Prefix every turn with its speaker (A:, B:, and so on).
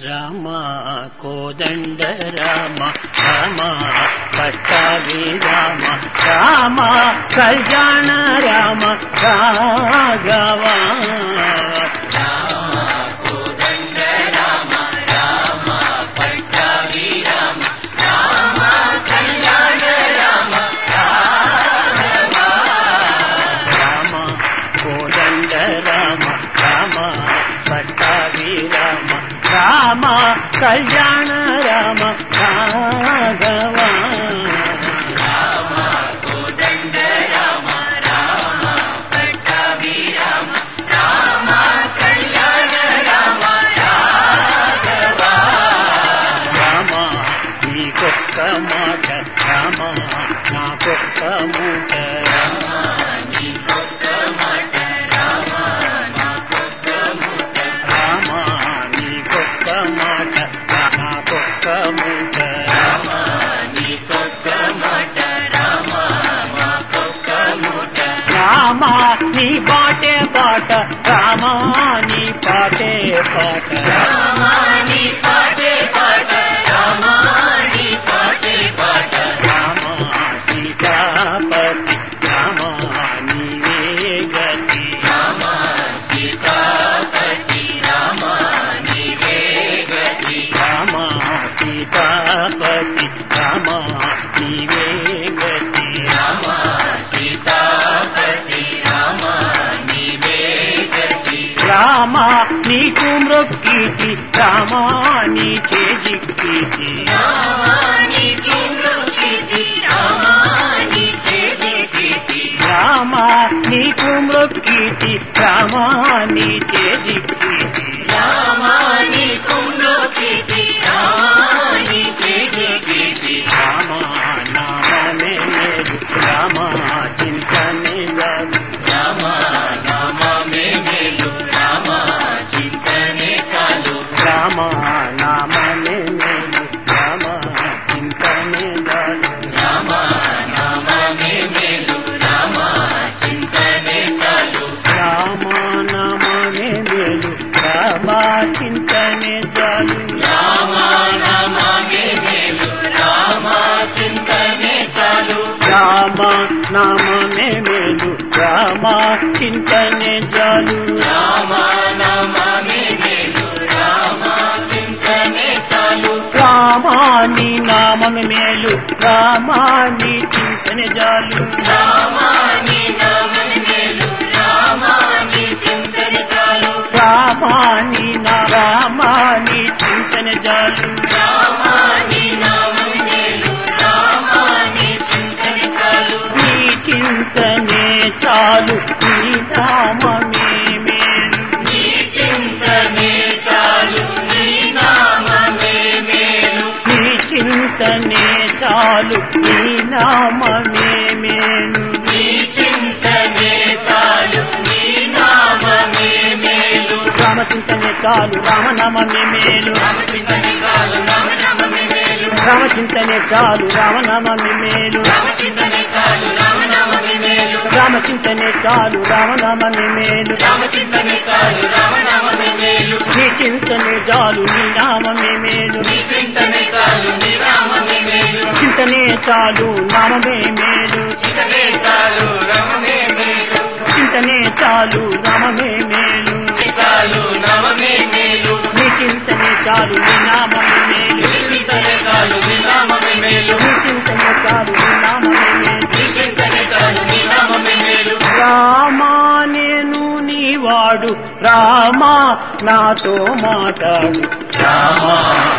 A: రామ కోదండ రామ రామ పట్టాభి రామ రామ కళ్యాణ రామ రాఘవ
B: రామ కోదండ రామ రామ పట్టాభి రామ రామ కళ్యాణ రామ రాఘవ
A: రామ కోదండ రామ రామ పట్టాభి రామ రామ కళ్యాణ రామ రాఘవ
B: రామ కోదండ రామ రామ పట్టాభి రామ రామ కళ్యాణ రామ రాఘవ
A: రామ నీకొక్క మాట రామ నాకొక్క మూట
B: రామ నీకొక్క మాట రామ నాకొక్క మూట
A: రామ నీకొక్క మాట నాకొక్క మూట
B: రామ నీకొక్క మాట రామ నాకొక్క మూట
A: రామ నీ బాటే బాట రామ నీ పాటే పాట
B: రామ నీ పాటే పాట రామ నీ పాటే పాట
A: రామ సీతాపతి రామ నీవే గతి
B: రామ సీతాపతి రామ నీవే గతి
A: రామ సీతాపతి రామ నీవే గతి
B: రామ సీతాపతి రామ నీవే గతి
A: రామ నీకు మ్రొక్కితి రామ నీ చేజిక్కితి
B: రామ నీకు మృక్కితి రామ నీ చేజిక్కితి
A: రామ నీకు మ్రొక్కితి రామ నీ చేజిక్కితి
B: రామ నీకు మృక్కితి రామ నీ చేజిక్కితి
A: రామ నామమే మేలు రామ చింతనే జాలు
B: రామ నామమే మేలు రామ చింతనే చాలు
A: రామ నామమే మేలు రామ చింతనే జాలు
B: రామ నామమే మేలు రామ చింతనే చాలు
A: రామ నామమే మేలు రామ చింతనే జాలు
B: రామ నామమే మేలు రామ చింతనే చాలు
A: రామ నామమే మేలు రామ చింతనే జాలు
B: రామ నామమే మేలు రామ చింతనే చాలు
A: రామ నీ నామమే మేలు రామ నీ చింతనే జాలు
B: రామ నీ నామమే మేలు రామ నీ చింతనే చాలు
A: రామ నీ రామ నీ చింతనే జాలు
B: రామ నీ నామమే మేలు రామ నీ చింతనే చాలు
A: నీ చింతనే చాలు నీ నామమే మేలు
B: నీ చింతనే చాలు నీ నామమే మేలు
A: నీ చింతనే చాలు నీ నామమే మేలు
B: నీ చింతనే చాలు నీ నామమే మేలు
A: రామ చింతనే చాలు రామనామమే మేలు
B: రామ చింతనే చాలు రామ నామమే మేలు
A: రామ చింతనే చాలు రామనామమే మేలు
B: రామ చింతనే చాలు రామ నామమే మేలు
A: రామ చింతనే చాలు రామనామమే మేలు
B: రామ చింతనే చాలు రామ నామమే మేలు
A: నీ చింతనే చాలు నీ నామమే మేలు
B: నీ చింతనే చాలు నీ నామమే మేలు
A: చింతనే చాలు నామమే మేలు
B: చింతనే చాలు రామమే మేలు
A: చింతనే చాలు నామమే మేలు
B: చాలు నామమే మేలు
A: నీ చింతనే చాలు నీ నామమే మేలు
B: నీ చింతనే చాలు నీ నామమే మేలు
A: నీ చింతనే చాలు నీ నామమే మేలు
B: నీ చింతనే చాలు నీ నామమే మేలు
A: రామా నేను నీవాడు రామా నాతో మాట్లాడు
B: రామ